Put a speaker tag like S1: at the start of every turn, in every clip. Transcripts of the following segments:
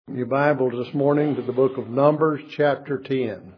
S1: Your Bibles this morning to the book of Numbers, chapter 10.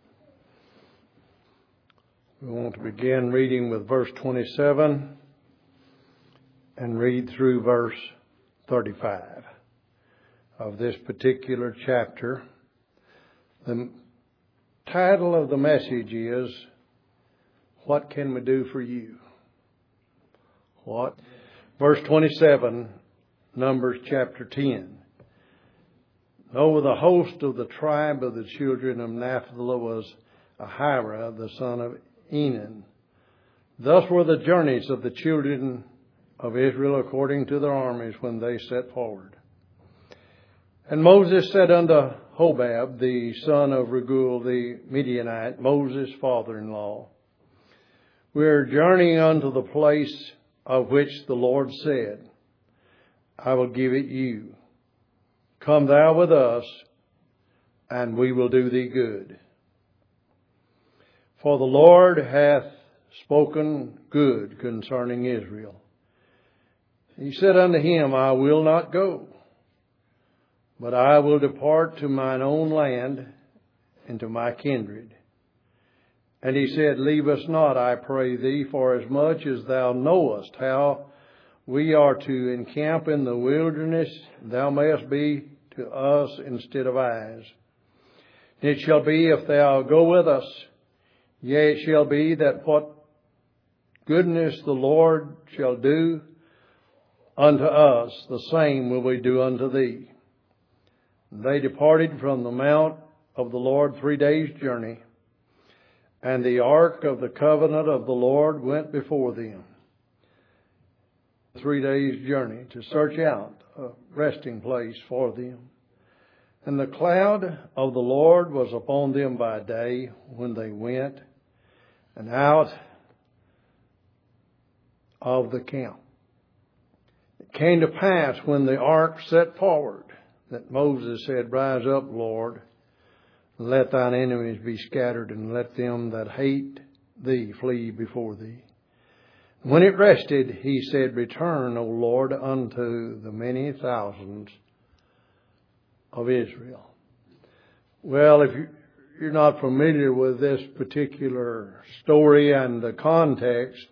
S1: We want to begin reading with verse 27 and read through verse 35 of this particular chapter. The title of the message is, What Can We Do for You? What? Verse 27, Numbers chapter 10. Over the host of the tribe of the children of Naphtali was Ahira, the son of Enan. Thus were the journeys of the children of Israel according to their armies when they set forward. And Moses said unto Hobab, the son of Raguel the Midianite, Moses' father-in-law, We are journeying unto the place of which the Lord said, I will give it you. Come thou with us, and we will do thee good. For the Lord hath spoken good concerning Israel. He said unto him, I will not go, but I will depart to mine own land and to my kindred. And he said, Leave us not, I pray thee, for as much as thou knowest how we are to encamp in the wilderness, thou mayest be to us instead of eyes. It shall be, if thou go with us, yea, it shall be that what goodness the Lord shall do unto us, the same will we do unto thee. They departed from the mount of the Lord 3 days' journey, and the ark of the covenant of the Lord went before them. 3 days' journey to search out a resting place for them. And the cloud of the Lord was upon them by day when they went, and out of the camp. It came to pass when the ark set forward that Moses said, Rise up, Lord, and let thine enemies be scattered, and let them that hate thee flee before thee. When it rested, he said, Return, O Lord, unto the many thousands of Israel. Well, if you're not familiar with this particular story and the context,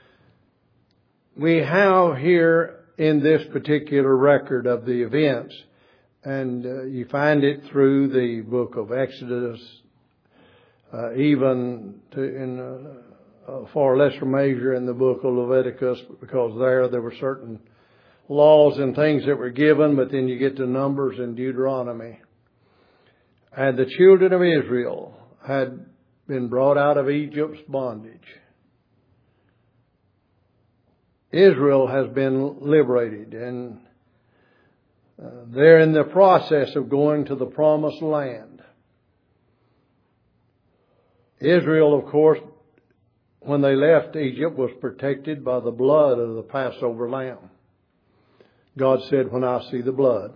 S1: we have here in this particular record of the events, and you find it through the book of Exodus, even in far lesser measure in the book of Leviticus, because there were certain laws and things that were given, but then you get to Numbers and Deuteronomy. And the children of Israel had been brought out of Egypt's bondage. Israel has been liberated, and they're in the process of going to the promised land. Israel, of course, when they left Egypt, was protected by the blood of the Passover lamb. God said, When I see the blood,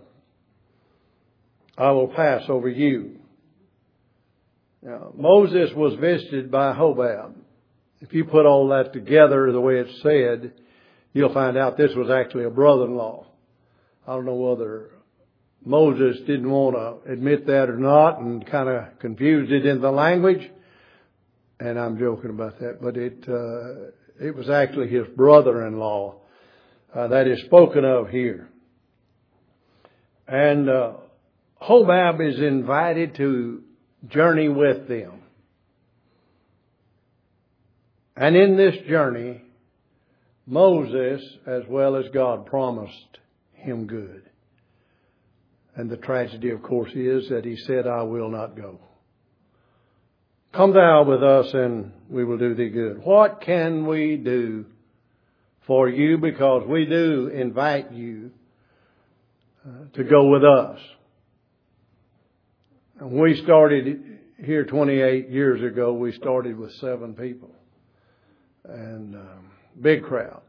S1: I will pass over you. Now, Moses was visited by Hobab. If you put all that together the way it's said, you'll find out this was actually a brother-in-law. I don't know whether Moses didn't want to admit that or not and kind of confused it in the language. And I'm joking about that, but it was actually his brother-in-law that is spoken of here. And Hobab is invited to journey with them. And in this journey, Moses, as well as God, promised him good. And the tragedy, of course, is that he said, I will not go. Come thou with us, and we will do thee good. What can we do for you? Because we do invite you to go with us. And we started here 28 years ago. We started with 7 people. And big crowd.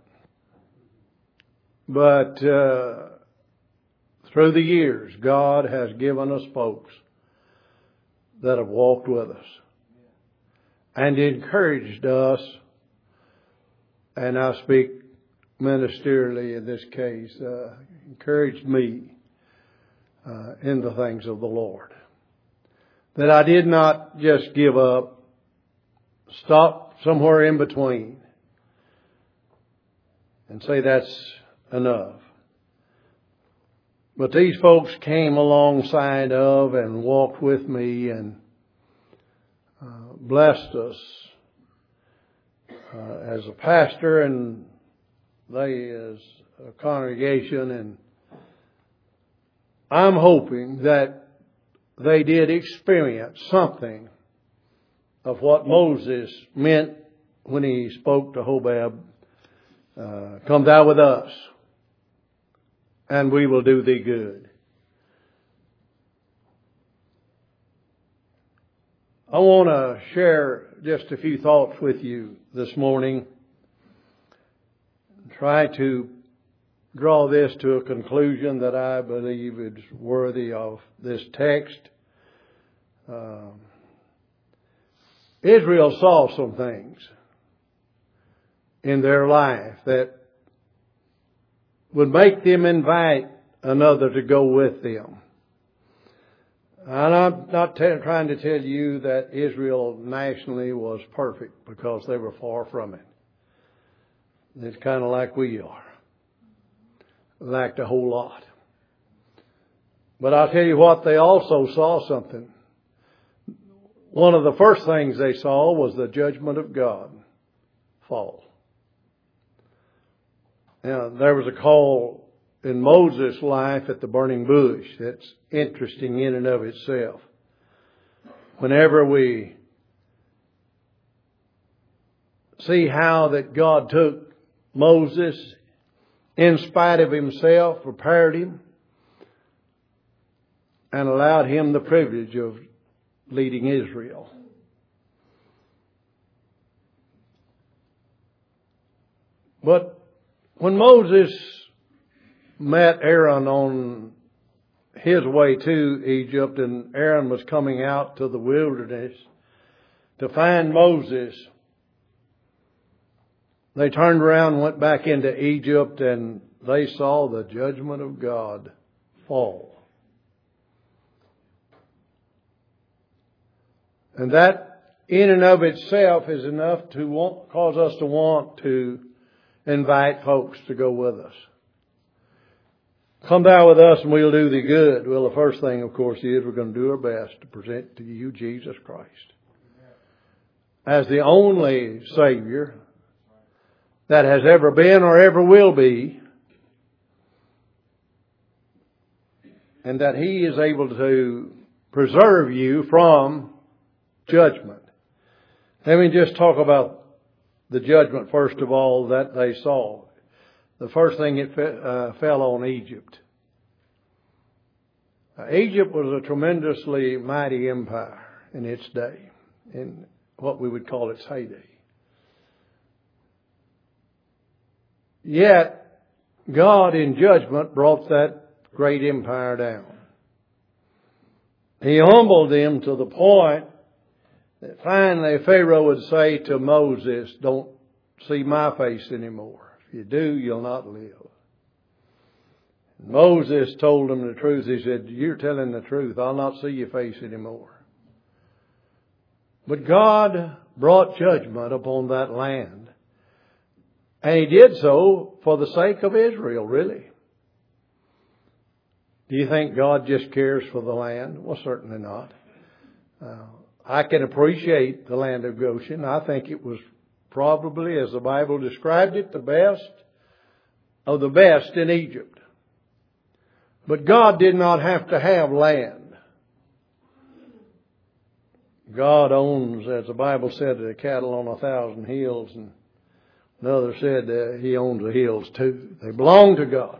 S1: But through the years, God has given us folks that have walked with us and encouraged us, and I speak ministerially in this case, encouraged me in the things of the Lord. That I did not just give up, stop somewhere in between and say that's enough. But these folks came alongside of and walked with me and blessed us as a pastor and they as a congregation. And I'm hoping that they did experience something of what Moses meant when he spoke to Hobab, come thou with us, and we will do thee good. I want to share just a few thoughts with you this morning. Try to draw this to a conclusion that I believe is worthy of this text. Israel saw some things in their life that would make them invite another to go with them. And I'm not trying to tell you that Israel nationally was perfect, because they were far from it. It's kind of like we are. Lacked a whole lot. But I'll tell you what, they also saw something. One of the first things they saw was the judgment of God fall. Now, there was a call in Moses' life at the burning bush that's interesting in and of itself. Whenever we see how that God took Moses, in spite of himself, prepared him, and allowed him the privilege of leading Israel. But when Moses met Aaron on his way to Egypt, and Aaron was coming out to the wilderness to find Moses, they turned around and went back into Egypt, and they saw the judgment of God fall. And that in and of itself is enough to cause us to want to invite folks to go with us. Come thou with us and we'll do thee good. Well, the first thing, of course, is we're going to do our best to present to you Jesus Christ as the only Savior that has ever been or ever will be, and that He is able to preserve you from judgment. Let me just talk about the judgment, first of all, that they saw. The first thing, it fell on Egypt. Egypt was a tremendously mighty empire in its day, in what we would call its heyday. Yet, God in judgment brought that great empire down. He humbled them to the point that finally Pharaoh would say to Moses, "Don't see my face anymore. If you do, you'll not live." Moses told him the truth. He said, "You're telling the truth. I'll not see your face anymore." But God brought judgment upon that land. And He did so for the sake of Israel, really. Do you think God just cares for the land? Well, certainly not. I can appreciate the land of Goshen. I think it was probably, as the Bible described it, the best of the best in Egypt. But God did not have to have land. God owns, as the Bible said, the cattle on 1,000 hills, and another said He owns the hills too. They belong to God.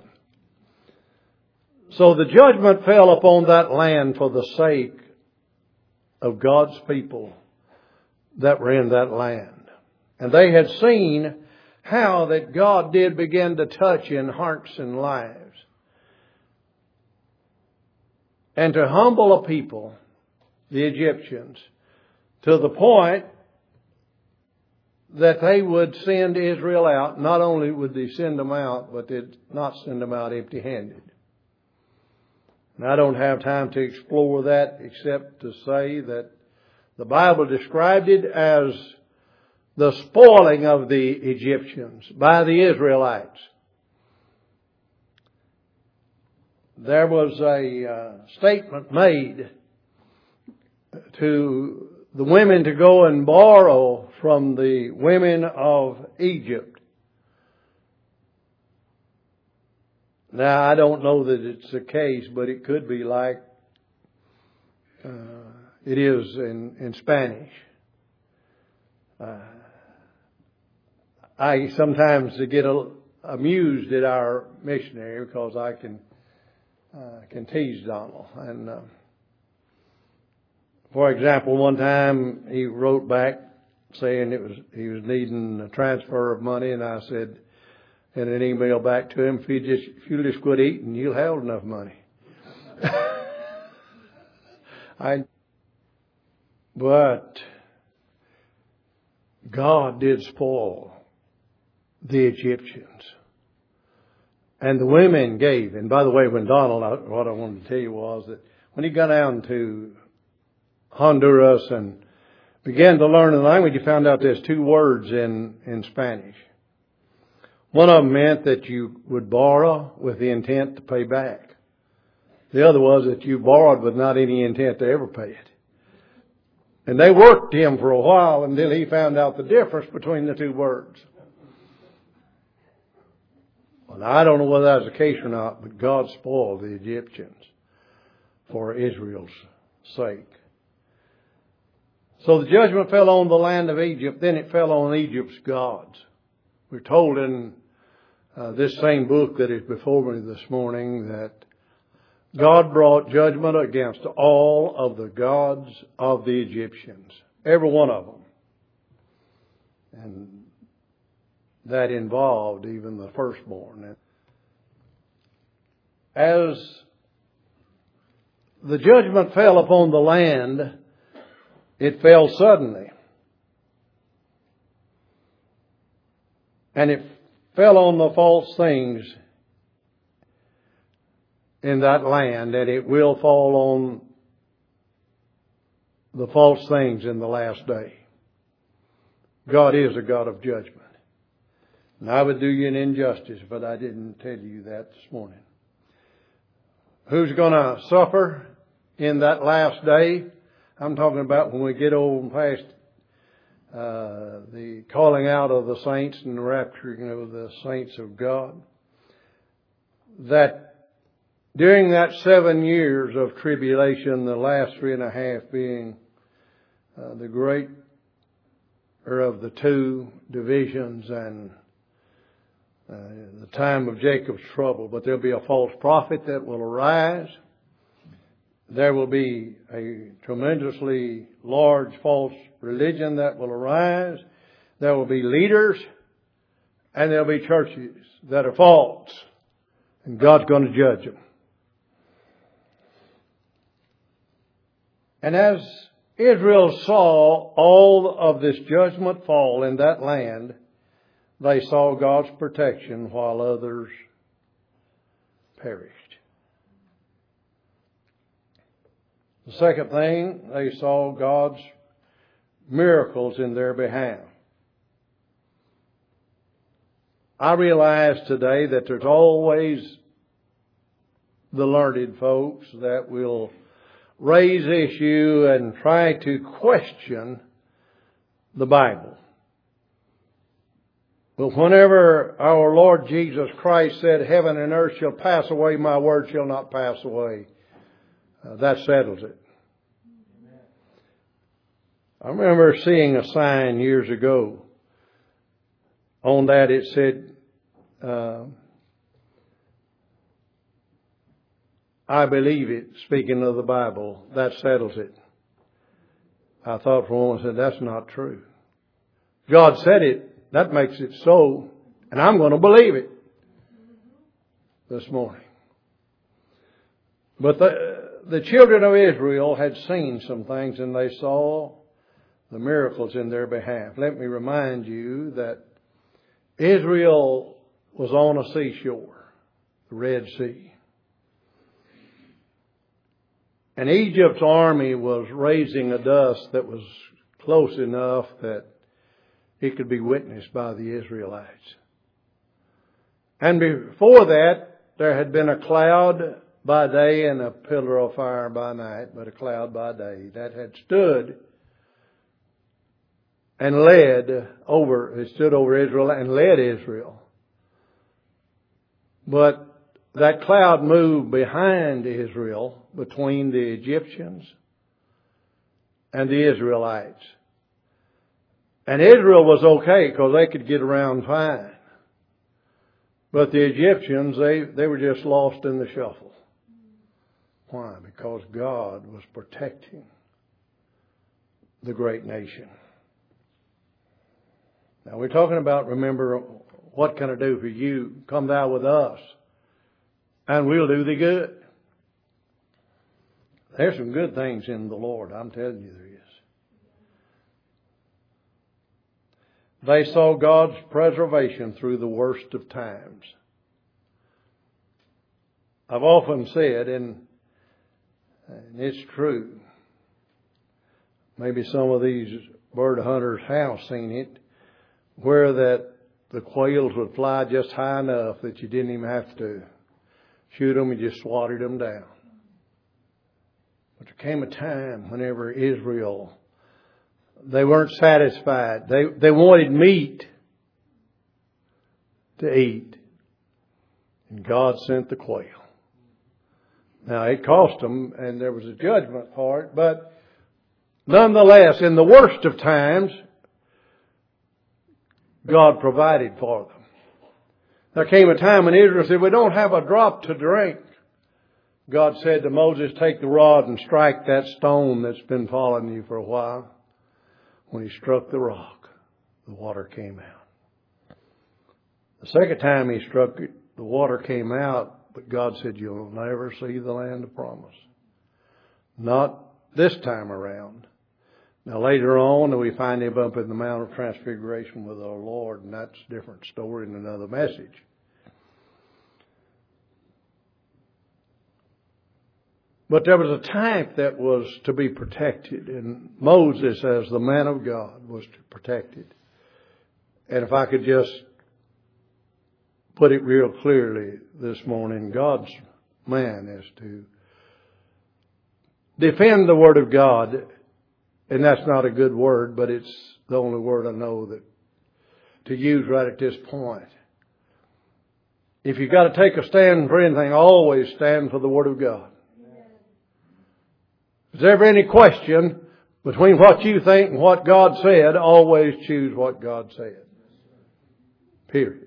S1: So the judgment fell upon that land for the sake of God's people that were in that land. And they had seen how that God did begin to touch in hearts and lives. And to humble a people, the Egyptians, to the point that they would send Israel out. Not only would they send them out, but they'd not send them out empty-handed. And I don't have time to explore that except to say that the Bible described it as the spoiling of the Egyptians by the Israelites. There was a statement made to the women to go and borrow from the women of Egypt. Now, I don't know that it's the case, but it could be like it is in Spanish. I sometimes get amused at our missionary because I can tease Donald. And for example, one time he wrote back saying he was needing a transfer of money, and I said in an email back to him, if you just quit eating, you'll have enough money. But God did spoil the Egyptians. And the women gave. And by the way, when Donald, what I wanted to tell you was that when he got down to Honduras and began to learn the language, he found out there's two words in Spanish. One of them meant that you would borrow with the intent to pay back. The other was that you borrowed with not any intent to ever pay it. And they worked him for a while until he found out the difference between the two words. Well, I don't know whether that was the case or not, but God spoiled the Egyptians for Israel's sake. So the judgment fell on the land of Egypt, then it fell on Egypt's gods. We're told in this same book that is before me this morning that God brought judgment against all of the gods of the Egyptians. Every one of them. And that involved even the firstborn. As the judgment fell upon the land, it fell suddenly. And it fell on the false things in that land, and it will fall on the false things in the last day. God is a God of judgment. And I would do you an injustice if I didn't tell you that this morning. Who's going to suffer in that last day? I'm talking about when we get old and past the calling out of the saints and the rapturing of the saints of God. That during that 7 years of tribulation, the last 3.5 being the greater of the two divisions and the time of Jacob's trouble. But there'll be a false prophet that will arise. There will be a tremendously large false religion that will arise. There will be leaders, and there'll be churches that are false. And God's going to judge them. And as Israel saw all of this judgment fall in that land, they saw God's protection while others perished. The second thing, they saw God's miracles in their behalf. I realize today that there's always the learned folks that will raise issue and try to question the Bible. But whenever our Lord Jesus Christ said, "Heaven and earth shall pass away, my word shall not pass away," that settles it. I remember seeing a sign years ago. On that it said, "I believe it," speaking of the Bible. That settles it. I thought for a moment, I said, that's not true. God said it. That makes it so. And I'm going to believe it this morning. But the children of Israel had seen some things, and they saw the miracles in their behalf. Let me remind you that Israel was on a seashore, the Red Sea. And Egypt's army was raising a dust that was close enough that it could be witnessed by the Israelites. And before that, there had been a cloud by day and a pillar of fire by night, but a cloud by day that had stood over Israel and led Israel. But that cloud moved behind Israel, between the Egyptians and the Israelites. And Israel was okay because they could get around fine. But the Egyptians, they were just lost in the shuffle. Why? Because God was protecting the great nation. Now we're talking about, remember, what can I do for you? Come thou with us, and we'll do thee good. There's some good things in the Lord, I'm telling you there is. They saw God's preservation through the worst of times. I've often said, and it's true, maybe some of these bird hunters have seen it, where that the quails would fly just high enough that you didn't even have to shoot them, you just swatted them down. But there came a time whenever Israel, they weren't satisfied. They wanted meat to eat. And God sent the quail. Now it cost them, and there was a judgment for it, but nonetheless, in the worst of times, God provided for them. There came a time when Israel said, we don't have a drop to drink. God said to Moses, take the rod and strike that stone that's been following you for a while. When he struck the rock, the water came out. The second time he struck it, the water came out, but God said, you'll never see the land of promise. Not this time around. Now later on, we find him up in the Mount of Transfiguration with our Lord, and that's a different story and another message. But there was a type that was to be protected, and Moses, as the man of God, was to protect it. And if I could just put it real clearly this morning, God's man is to defend the Word of God. And that's not a good word, but it's the only word I know that to use right at this point. If you've got to take a stand for anything, always stand for the Word of God. If there's ever any question between what you think and what God said, always choose what God said. Period.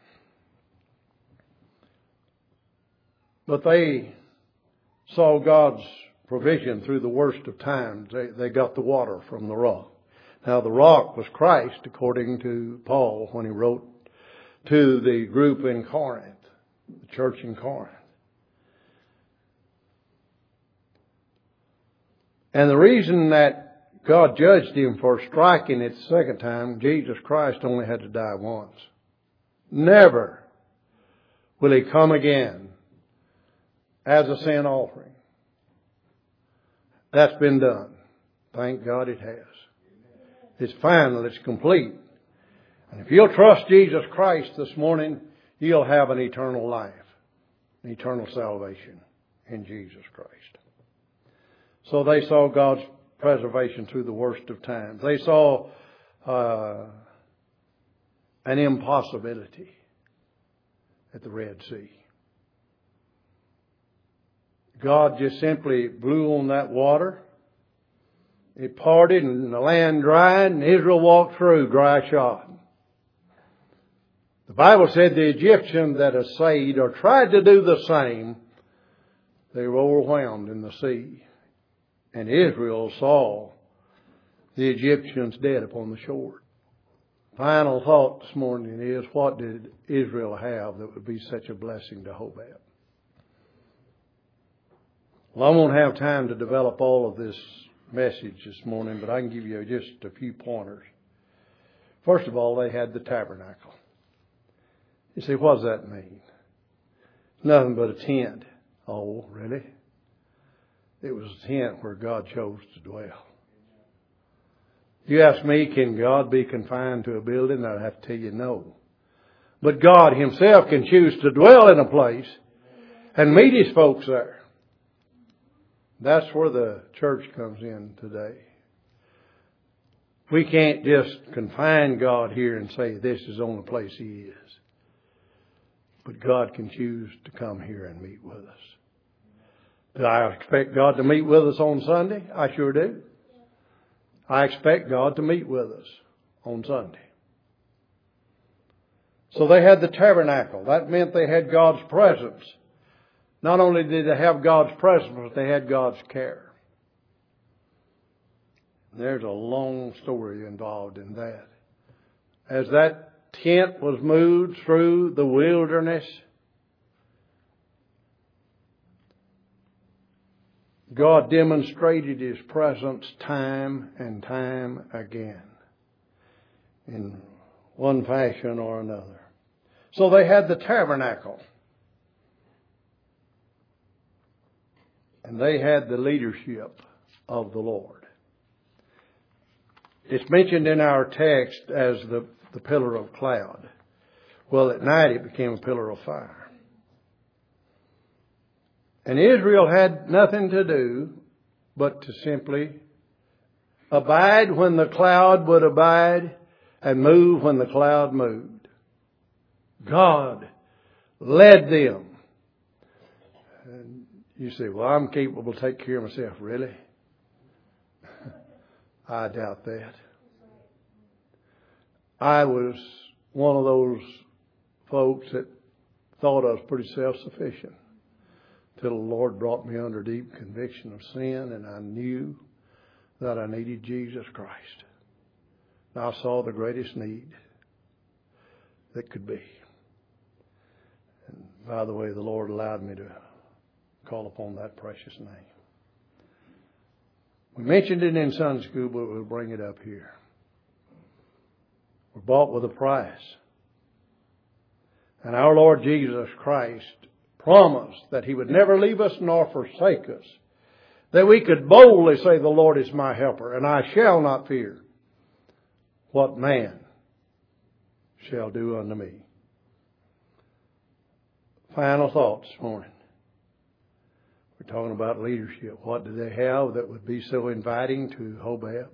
S1: But they saw God's provision through the worst of times. They got the water from the rock. Now the rock was Christ, according to Paul when he wrote to the group in Corinth, the church in Corinth. And the reason that God judged him for striking it the second time, Jesus Christ only had to die once. Never will he come again as a sin offering. That's been done. Thank God it has. It's final. It's complete. And if you'll trust Jesus Christ this morning, you'll have an eternal life, an eternal salvation in Jesus Christ. So they saw God's preservation through the worst of times. They saw an impossibility at the Red Sea. God just simply blew on that water. It parted and the land dried and Israel walked through dry shod. The Bible said the Egyptians that essayed or tried to do the same, they were overwhelmed in the sea. And Israel saw the Egyptians dead upon the shore. Final thought this morning is, what did Israel have that would be such a blessing to hope at? Well, I won't have time to develop all of this message this morning, but I can give you just a few pointers. First of all, they had the tabernacle. You say, what does that mean? Nothing but a tent. Oh, really? It was a tent where God chose to dwell. You ask me, can God be confined to a building? I'd have to tell you no. But God Himself can choose to dwell in a place and meet His folks there. That's where the church comes in today. We can't just confine God here and say this is the only place He is. But God can choose to come here and meet with us. Do I expect God to meet with us on Sunday? I sure do. I expect God to meet with us on Sunday. So they had the tabernacle. That meant they had God's presence. Not only did they have God's presence, but they had God's care. There's a long story involved in that. As that tent was moved through the wilderness, God demonstrated His presence time and time again in one fashion or another. So they had the tabernacle. And they had the leadership of the Lord. It's mentioned in our text as the pillar of cloud. Well, at night it became a pillar of fire. And Israel had nothing to do but to simply abide when the cloud would abide and move when the cloud moved. God led them. And you say, well, I'm capable to take care of myself. Really? I doubt that. I was one of those folks that thought I was pretty self-sufficient. Till the Lord brought me under deep conviction of sin, and I knew that I needed Jesus Christ. And I saw the greatest need that could be. And by the way, the Lord allowed me to call upon that precious name. We mentioned it in Sunday school, but we'll bring it up here. We're bought with a price. And our Lord Jesus Christ promised that He would never leave us nor forsake us, that we could boldly say, the Lord is my helper, and I shall not fear what man shall do unto me. Final thoughts this morning. We're talking about leadership. What do they have that would be so inviting to Hobab?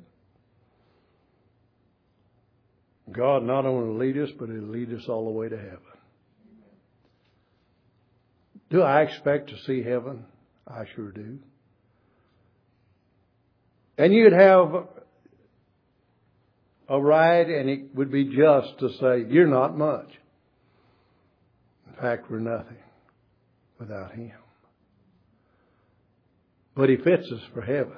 S1: God not only lead us, but He'll lead us all the way to heaven. Do I expect to see heaven? I sure do. And you'd have a right, and it would be just to say, you're not much. In fact, we're nothing without Him. But He fits us for heaven.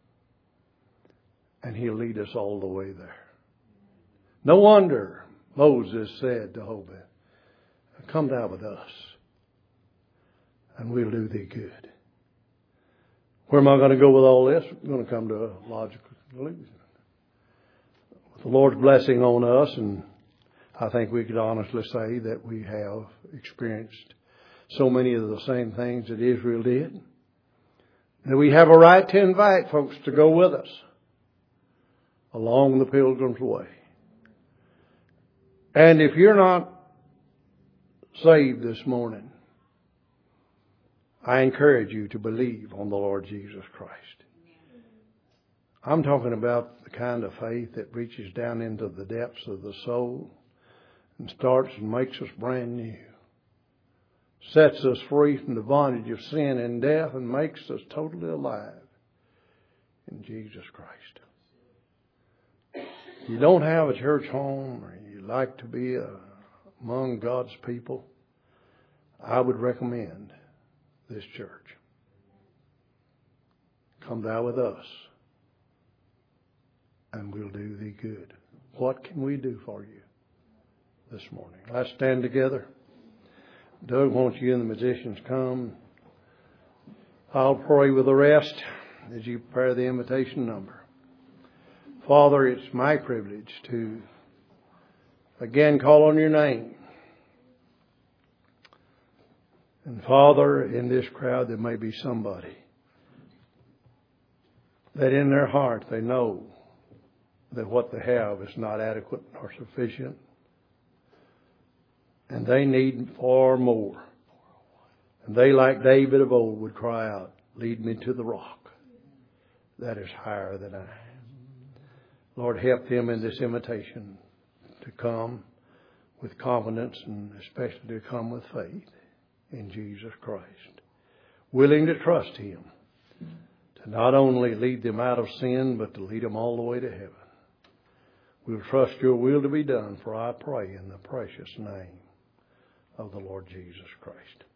S1: And He'll lead us all the way there. No wonder Moses said to Hobab, come down with us, and we'll do thee good. Where am I going to go with all this? I'm going to come to a logical conclusion. With the Lord's blessing on us, and I think we could honestly say that we have experienced so many of the same things that Israel did, that we have a right to invite folks to go with us along the Pilgrim's Way. And if you're not saved this morning, I encourage you to believe on the Lord Jesus Christ. I'm talking about the kind of faith that reaches down into the depths of the soul and starts and makes us brand new. Sets us free from the bondage of sin and death and makes us totally alive in Jesus Christ. You don't have a church home, or you like to be among God's people, I would recommend this church. Come thou with us, and we'll do thee good. What can we do for you this morning? Let's stand together. Doug, won't you and the musicians come? I'll pray with the rest as you prepare the invitation number. Father, it's my privilege to again call on your name. And Father, in this crowd there may be somebody that in their heart they know that what they have is not adequate nor sufficient, and they need far more. And they, like David of old, would cry out, "Lead me to the rock that is higher than I." Lord, help them in this invitation to come with confidence and especially to come with faith in Jesus Christ, willing to trust Him to not only lead them out of sin, but to lead them all the way to heaven. We'll trust Your will to be done, for I pray in the precious name of the Lord Jesus Christ.